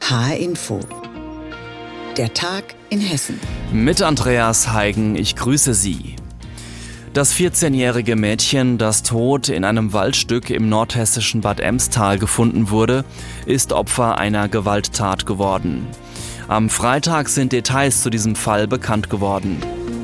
HR Info. Der Tag in Hessen. Mit Andreas Heigen, ich grüße Sie. Das 14-jährige Mädchen, das tot in einem Waldstück im nordhessischen Bad Emstal gefunden wurde, ist Opfer einer Gewalttat geworden. Am Freitag sind Details zu diesem Fall bekannt geworden.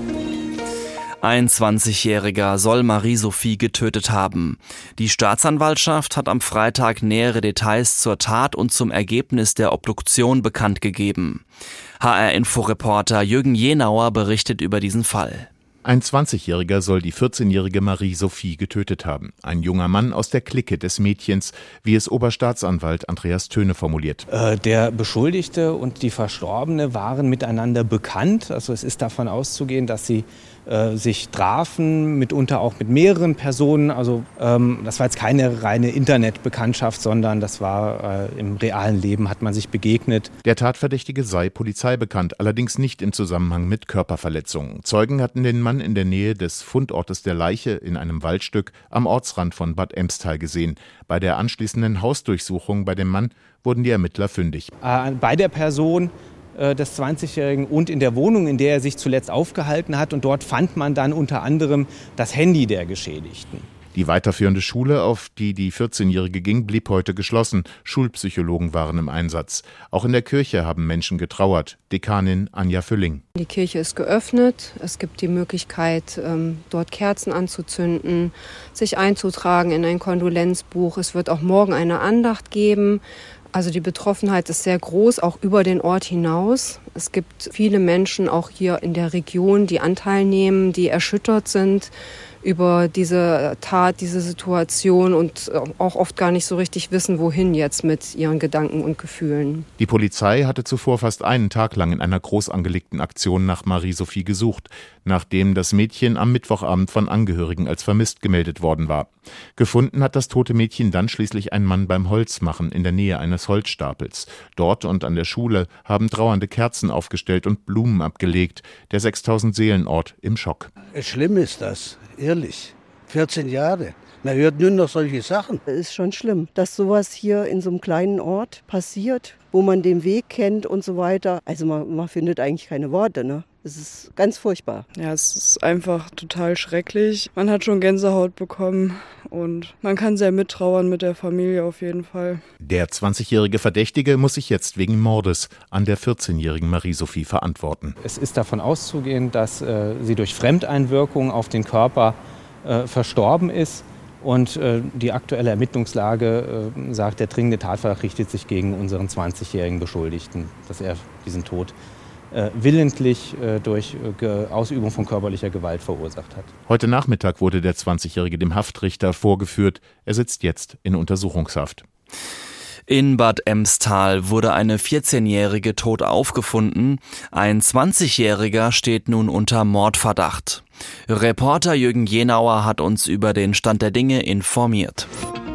Ein 20-Jähriger soll Marie-Sophie getötet haben. Die Staatsanwaltschaft hat am Freitag nähere Details zur Tat und zum Ergebnis der Obduktion bekannt gegeben. HR-Info-Reporter Jürgen Jenauer berichtet über diesen Fall. Ein 20-Jähriger soll die 14-jährige Marie-Sophie getötet haben. Ein junger Mann aus der Clique des Mädchens, wie es Oberstaatsanwalt Andreas Töne formuliert. Der Beschuldigte und die Verstorbene waren miteinander bekannt. Also es ist davon auszugehen, dass sie sich trafen, mitunter auch mit mehreren Personen. Also das war jetzt keine reine Internetbekanntschaft, sondern das war im realen Leben, hat man sich begegnet. Der Tatverdächtige sei Polizei bekannt, allerdings nicht im Zusammenhang mit Körperverletzungen. Zeugen hatten den Mann in der Nähe des Fundortes der Leiche in einem Waldstück am Ortsrand von Bad Emstal gesehen. Bei der anschließenden Hausdurchsuchung bei dem Mann wurden die Ermittler fündig. Bei der Person des 20-Jährigen und in der Wohnung, in der er sich zuletzt aufgehalten hat. Und dort fand man dann unter anderem das Handy der Geschädigten. Die weiterführende Schule, auf die die 14-Jährige ging, blieb heute geschlossen. Schulpsychologen waren im Einsatz. Auch in der Kirche haben Menschen getrauert. Dekanin Anja Fülling. Die Kirche ist geöffnet. Es gibt die Möglichkeit, dort Kerzen anzuzünden, sich einzutragen in ein Kondolenzbuch. Es wird auch morgen eine Andacht geben. Also die Betroffenheit ist sehr groß, auch über den Ort hinaus. Es gibt viele Menschen auch hier in der Region, die Anteil nehmen, die erschüttert sind über diese Tat, diese Situation und auch oft gar nicht so richtig wissen, wohin jetzt mit ihren Gedanken und Gefühlen. Die Polizei hatte zuvor fast einen Tag lang in einer groß angelegten Aktion nach Marie-Sophie gesucht, nachdem das Mädchen am Mittwochabend von Angehörigen als vermisst gemeldet worden war. Gefunden hat das tote Mädchen dann schließlich ein Mann beim Holzmachen in der Nähe eines Holzstapels. Dort und an der Schule haben trauernde Kerzen aufgestellt und Blumen abgelegt. Der 6000-Seelen-Ort im Schock. Schlimm ist das. Ehrlich, 14 Jahre. Man hört nur noch solche Sachen. Es ist schon schlimm, dass sowas hier in so einem kleinen Ort passiert, wo man den Weg kennt und so weiter. Also man findet eigentlich keine Worte, ne? Es ist ganz furchtbar. Ja, es ist einfach total schrecklich. Man hat schon Gänsehaut bekommen und man kann sehr mittrauern mit der Familie auf jeden Fall. Der 20-jährige Verdächtige muss sich jetzt wegen Mordes an der 14-jährigen Marie-Sophie verantworten. Es ist davon auszugehen, dass sie durch Fremdeinwirkung auf den Körper verstorben ist. Und die aktuelle Ermittlungslage sagt, der dringende Tatverdacht richtet sich gegen unseren 20-jährigen Beschuldigten, dass er diesen Tod willentlich durch Ausübung von körperlicher Gewalt verursacht hat. Heute Nachmittag wurde der 20-Jährige dem Haftrichter vorgeführt. Er sitzt jetzt in Untersuchungshaft. In Bad Emstal wurde eine 14-Jährige tot aufgefunden. Ein 20-Jähriger steht nun unter Mordverdacht. Reporter Jürgen Jenauer hat uns über den Stand der Dinge informiert.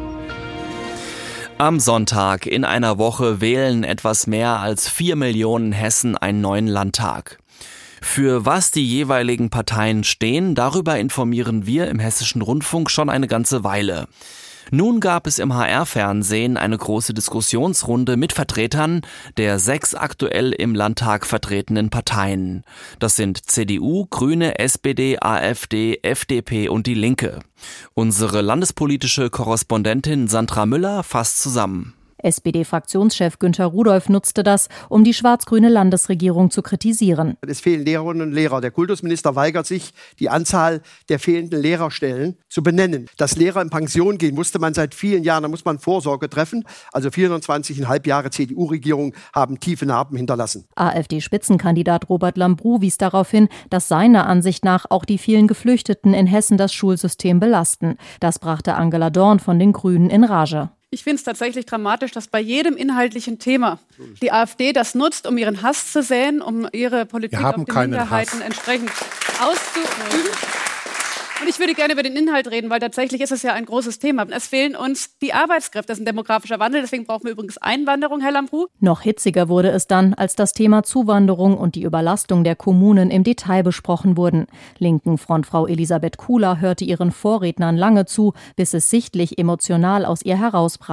Am Sonntag in einer Woche wählen etwas mehr als 4 Millionen Hessen einen neuen Landtag. Für was die jeweiligen Parteien stehen, darüber informieren wir im Hessischen Rundfunk schon eine ganze Weile. Nun gab es im HR-Fernsehen eine große Diskussionsrunde mit Vertretern der 6 aktuell im Landtag vertretenen Parteien. Das sind CDU, Grüne, SPD, AfD, FDP und die Linke. Unsere landespolitische Korrespondentin Sandra Müller fasst zusammen. SPD-Fraktionschef Günter Rudolph nutzte das, um die schwarz-grüne Landesregierung zu kritisieren. Es fehlen Lehrerinnen und Lehrer. Der Kultusminister weigert sich, die Anzahl der fehlenden Lehrerstellen zu benennen. Dass Lehrer in Pension gehen, musste man seit vielen Jahren. Da muss man Vorsorge treffen. Also 24,5 Jahre CDU-Regierung haben tiefe Narben hinterlassen. AfD-Spitzenkandidat Robert Lambrou wies darauf hin, dass seiner Ansicht nach auch die vielen Geflüchteten in Hessen das Schulsystem belasten. Das brachte Angela Dorn von den Grünen in Rage. Ich finde es tatsächlich dramatisch, dass bei jedem inhaltlichen Thema die AfD das nutzt, um ihren Hass zu säen, um ihre Politik auf die Minderheiten entsprechend auszuüben. Und ich würde gerne über den Inhalt reden, weil tatsächlich ist es ja ein großes Thema. Es fehlen uns die Arbeitskräfte, das ist ein demografischer Wandel, deswegen brauchen wir übrigens Einwanderung, Herr Lambrou. Noch hitziger wurde es dann, als das Thema Zuwanderung und die Überlastung der Kommunen im Detail besprochen wurden. Linken Frontfrau Elisabeth Kuhler hörte ihren Vorrednern lange zu, bis es sichtlich emotional aus ihr herausbrach.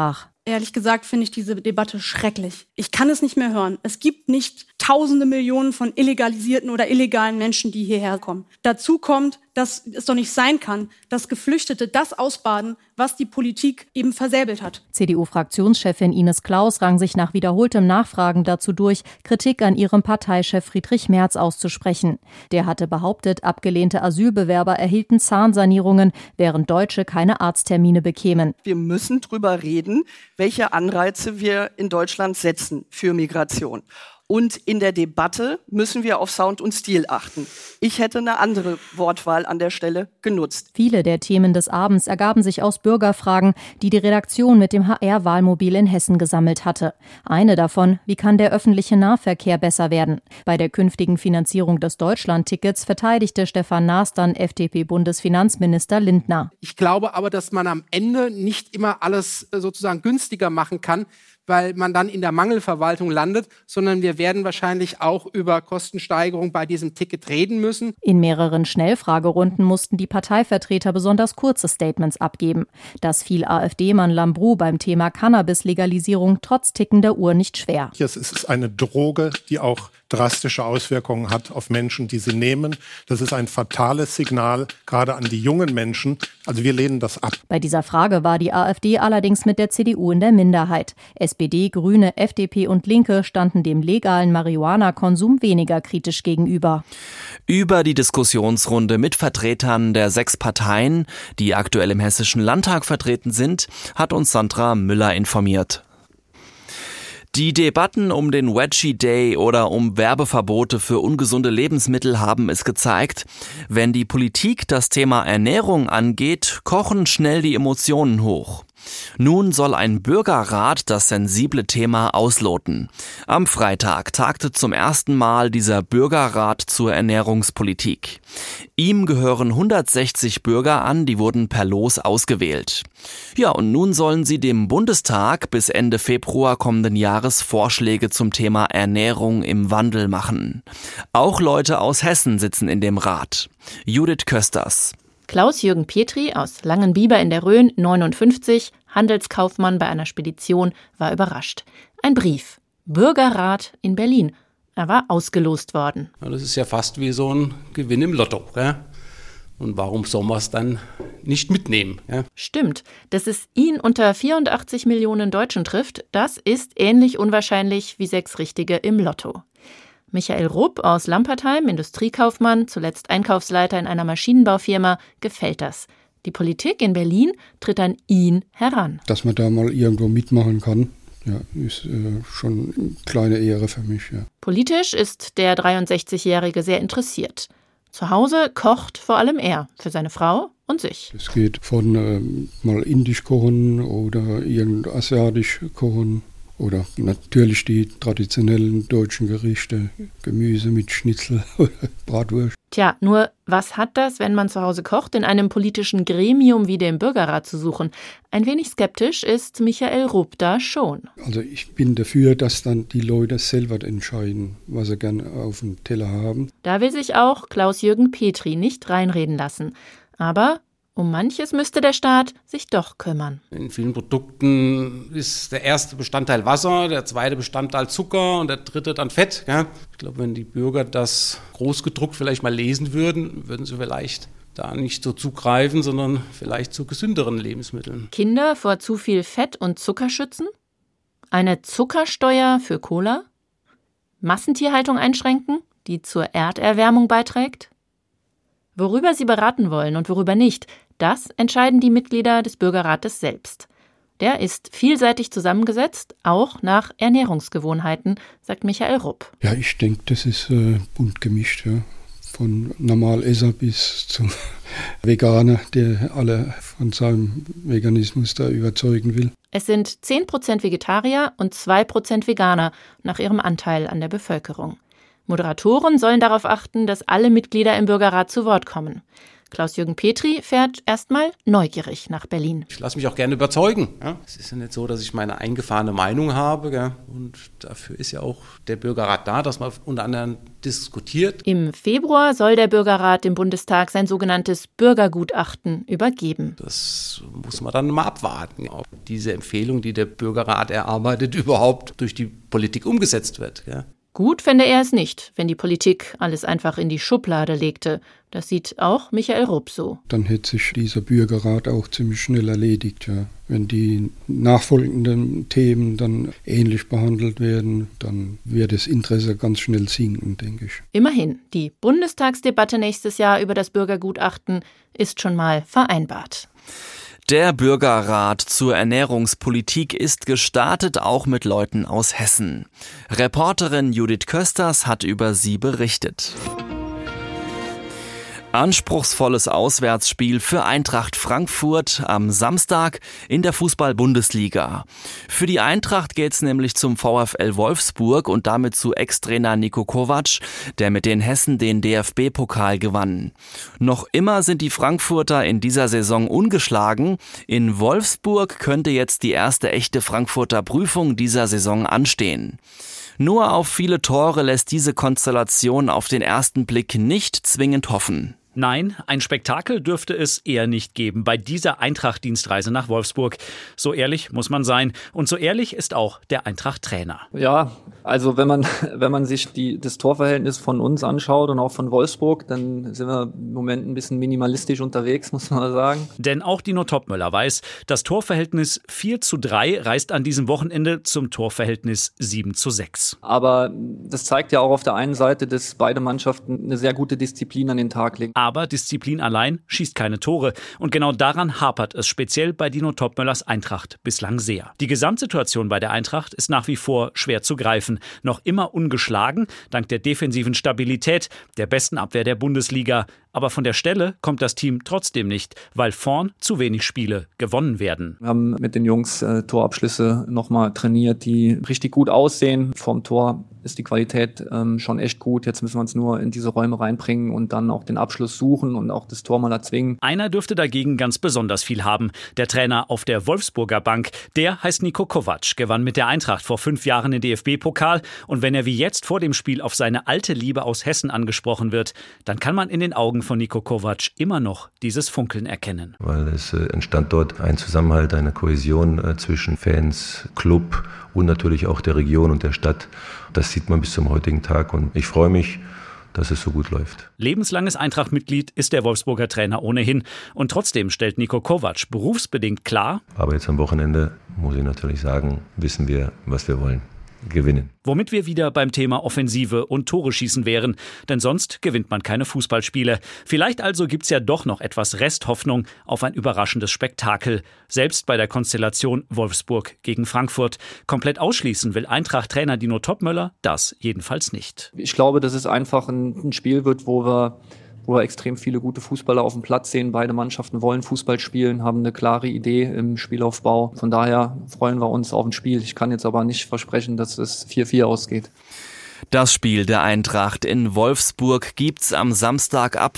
Ehrlich gesagt finde ich diese Debatte schrecklich. Ich kann es nicht mehr hören. Es gibt nicht Tausende Millionen von illegalisierten oder illegalen Menschen, die hierher kommen. Dazu kommt, dass es doch nicht sein kann, dass Geflüchtete das ausbaden, was die Politik eben versäbelt hat. CDU-Fraktionschefin Ines Claus rang sich nach wiederholtem Nachfragen dazu durch, Kritik an ihrem Parteichef Friedrich Merz auszusprechen. Der hatte behauptet, abgelehnte Asylbewerber erhielten Zahnsanierungen, während Deutsche keine Arzttermine bekämen. Wir müssen drüber reden, welche Anreize wir in Deutschland setzen für Migration. Und in der Debatte müssen wir auf Sound und Stil achten. Ich hätte eine andere Wortwahl an der Stelle genutzt. Viele der Themen des Abends ergaben sich aus Bürgerfragen, die die Redaktion mit dem HR-Wahlmobil in Hessen gesammelt hatte. Eine davon: Wie kann der öffentliche Nahverkehr besser werden? Bei der künftigen Finanzierung des Deutschland-Tickets verteidigte Stefan Naas dann FDP-Bundesfinanzminister Lindner. Ich glaube aber, dass man am Ende nicht immer alles sozusagen günstiger machen kann, weil man dann in der Mangelverwaltung landet, sondern wir werden wahrscheinlich auch über Kostensteigerung bei diesem Ticket reden müssen. In mehreren Schnellfragerunden mussten die Parteivertreter besonders kurze Statements abgeben. Das fiel AfD-Mann Lambrou beim Thema Cannabis-Legalisierung trotz tickender Uhr nicht schwer. Es ist eine Droge, die auch drastische Auswirkungen hat auf Menschen, die sie nehmen. Das ist ein fatales Signal, gerade an die jungen Menschen. Also wir lehnen das ab. Bei dieser Frage war die AfD allerdings mit der CDU in der Minderheit. SPD, Grüne, FDP und Linke standen dem legalen Marihuana-Konsum weniger kritisch gegenüber. Über die Diskussionsrunde mit Vertretern der 6 Parteien, die aktuell im Hessischen Landtag vertreten sind, hat uns Sandra Müller informiert. Die Debatten um den Veggie Day oder um Werbeverbote für ungesunde Lebensmittel haben es gezeigt. Wenn die Politik das Thema Ernährung angeht, kochen schnell die Emotionen hoch. Nun soll ein Bürgerrat das sensible Thema ausloten. Am Freitag tagte zum ersten Mal dieser Bürgerrat zur Ernährungspolitik. Ihm gehören 160 Bürger an, die wurden per Los ausgewählt. Ja, und nun sollen sie dem Bundestag bis Ende Februar kommenden Jahres Vorschläge zum Thema Ernährung im Wandel machen. Auch Leute aus Hessen sitzen in dem Rat. Judith Kösters. Klaus-Jürgen Petri aus Langenbiber in der Rhön, 59, Handelskaufmann bei einer Spedition, war überrascht. Ein Brief. Bürgerrat in Berlin. Er war ausgelost worden. Ja, das ist ja fast wie so ein Gewinn im Lotto. Ja? Und warum soll man es dann nicht mitnehmen? Ja? Stimmt. Dass es ihn unter 84 Millionen Deutschen trifft, das ist ähnlich unwahrscheinlich wie 6 Richtige im Lotto. Michael Rupp aus Lampertheim, Industriekaufmann, zuletzt Einkaufsleiter in einer Maschinenbaufirma, gefällt das. Die Politik in Berlin tritt an ihn heran. Dass man da mal irgendwo mitmachen kann, ja, ist schon eine kleine Ehre für mich. Ja. Politisch ist der 63-Jährige sehr interessiert. Zu Hause kocht vor allem er für seine Frau und sich. Es geht von mal indisch kochen oder irgend asiatisch kochen. Oder natürlich die traditionellen deutschen Gerichte, Gemüse mit Schnitzel oder Bratwurst. Tja, nur was hat das, wenn man zu Hause kocht, in einem politischen Gremium wie dem Bürgerrat zu suchen? Ein wenig skeptisch ist Michael Rupp da schon. Also ich bin dafür, dass dann die Leute selber entscheiden, was sie gerne auf dem Teller haben. Da will sich auch Klaus-Jürgen Petri nicht reinreden lassen. Aber um manches müsste der Staat sich doch kümmern. In vielen Produkten ist der erste Bestandteil Wasser, der zweite Bestandteil Zucker und der dritte dann Fett. Ja? Ich glaube, wenn die Bürger das großgedruckt vielleicht mal lesen würden, würden sie vielleicht da nicht so zugreifen, sondern vielleicht zu gesünderen Lebensmitteln. Kinder vor zu viel Fett und Zucker schützen? Eine Zuckersteuer für Cola? Massentierhaltung einschränken, die zur Erderwärmung beiträgt? Worüber sie beraten wollen und worüber nicht, das entscheiden die Mitglieder des Bürgerrates selbst. Der ist vielseitig zusammengesetzt, auch nach Ernährungsgewohnheiten, sagt Michael Rupp. Ja, ich denke, das ist bunt gemischt. Ja. Von Normalesser bis zum Veganer, der alle von seinem Veganismus da überzeugen will. Es sind 10% Vegetarier und 2% Veganer nach ihrem Anteil an der Bevölkerung. Moderatoren sollen darauf achten, dass alle Mitglieder im Bürgerrat zu Wort kommen. Klaus-Jürgen Petri fährt erstmal neugierig nach Berlin. Ich lasse mich auch gerne überzeugen. Ja? Es ist ja nicht so, dass ich meine eingefahrene Meinung habe. Gell? Und dafür ist ja auch der Bürgerrat da, dass man unter anderem diskutiert. Im Februar soll der Bürgerrat dem Bundestag sein sogenanntes Bürgergutachten übergeben. Das muss man dann mal abwarten, ob diese Empfehlung, die der Bürgerrat erarbeitet, überhaupt durch die Politik umgesetzt wird. Gell? Gut fände er es nicht, wenn die Politik alles einfach in die Schublade legte. Das sieht auch Michael Rupp so. Dann hätte sich dieser Bürgerrat auch ziemlich schnell erledigt. Ja. Wenn die nachfolgenden Themen dann ähnlich behandelt werden, dann wird das Interesse ganz schnell sinken, denke ich. Immerhin, die Bundestagsdebatte nächstes Jahr über das Bürgergutachten ist schon mal vereinbart. Der Bürgerrat zur Ernährungspolitik ist gestartet, auch mit Leuten aus Hessen. Reporterin Judith Kösters hat über sie berichtet. Anspruchsvolles Auswärtsspiel für Eintracht Frankfurt am Samstag in der Fußball-Bundesliga. Für die Eintracht geht's nämlich zum VfL Wolfsburg und damit zu Ex-Trainer Niko Kovac, der mit den Hessen den DFB-Pokal gewann. Noch immer sind die Frankfurter in dieser Saison ungeschlagen. In Wolfsburg könnte jetzt die erste echte Frankfurter Prüfung dieser Saison anstehen. Nur auf viele Tore lässt diese Konstellation auf den ersten Blick nicht zwingend hoffen. Nein, ein Spektakel dürfte es eher nicht geben bei dieser Eintracht-Dienstreise nach Wolfsburg. So ehrlich muss man sein. Und so ehrlich ist auch der Eintracht-Trainer. Ja, also wenn man sich das Torverhältnis von uns anschaut und auch von Wolfsburg, dann sind wir im Moment ein bisschen minimalistisch unterwegs, muss man sagen. Denn auch Dino Topmöller weiß, das Torverhältnis 4:3 reißt an diesem Wochenende zum Torverhältnis 7:6. Aber das zeigt ja auch auf der einen Seite, dass beide Mannschaften eine sehr gute Disziplin an den Tag legen. Aber Disziplin allein schießt keine Tore. Und genau daran hapert es speziell bei Dino Topmöllers Eintracht bislang sehr. Die Gesamtsituation bei der Eintracht ist nach wie vor schwer zu greifen. Noch immer ungeschlagen, dank der defensiven Stabilität, der besten Abwehr der Bundesliga. Aber von der Stelle kommt das Team trotzdem nicht, weil vorn zu wenig Spiele gewonnen werden. Wir haben mit den Jungs Torabschlüsse nochmal trainiert, die richtig gut aussehen. Vorm Tor ist die Qualität schon echt gut. Jetzt müssen wir uns nur in diese Räume reinbringen und dann auch den Abschluss suchen und auch das Tor mal erzwingen. Einer dürfte dagegen ganz besonders viel haben. Der Trainer auf der Wolfsburger Bank, der heißt Niko Kovac, gewann mit der Eintracht vor 5 Jahren den DFB-Pokal. Und wenn er wie jetzt vor dem Spiel auf seine alte Liebe aus Hessen angesprochen wird, dann kann man in den Augen von Niko Kovac immer noch dieses Funkeln erkennen. Weil es entstand dort ein Zusammenhalt, eine Kohäsion zwischen Fans, Club und natürlich auch der Region und der Stadt. Das sieht man bis zum heutigen Tag und ich freue mich, dass es so gut läuft. Lebenslanges Eintracht-Mitglied ist der Wolfsburger Trainer ohnehin. Und trotzdem stellt Niko Kovac berufsbedingt klar: Aber jetzt am Wochenende, muss ich natürlich sagen, wissen wir, was wir wollen. Gewinnen. Womit wir wieder beim Thema Offensive und Tore schießen wären. Denn sonst gewinnt man keine Fußballspiele. Vielleicht also gibt's ja doch noch etwas Resthoffnung auf ein überraschendes Spektakel. Selbst bei der Konstellation Wolfsburg gegen Frankfurt. Komplett ausschließen will Eintracht-Trainer Dino Topmöller das jedenfalls nicht. Ich glaube, dass es einfach ein Spiel wird, wo wir extrem viele gute Fußballer auf dem Platz sehen. Beide Mannschaften wollen Fußball spielen, haben eine klare Idee im Spielaufbau. Von daher freuen wir uns auf ein Spiel. Ich kann jetzt aber nicht versprechen, dass es 4:4 ausgeht. Das Spiel der Eintracht in Wolfsburg gibt's am Samstag ab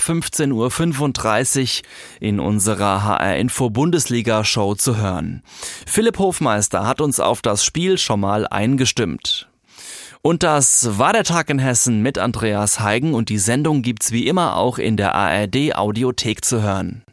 15:35 Uhr in unserer HR-Info-Bundesliga-Show zu hören. Philipp Hofmeister hat uns auf das Spiel schon mal eingestimmt. Und das war der Tag in Hessen mit Andreas Heigen und die Sendung gibt's wie immer auch in der ARD-Audiothek zu hören.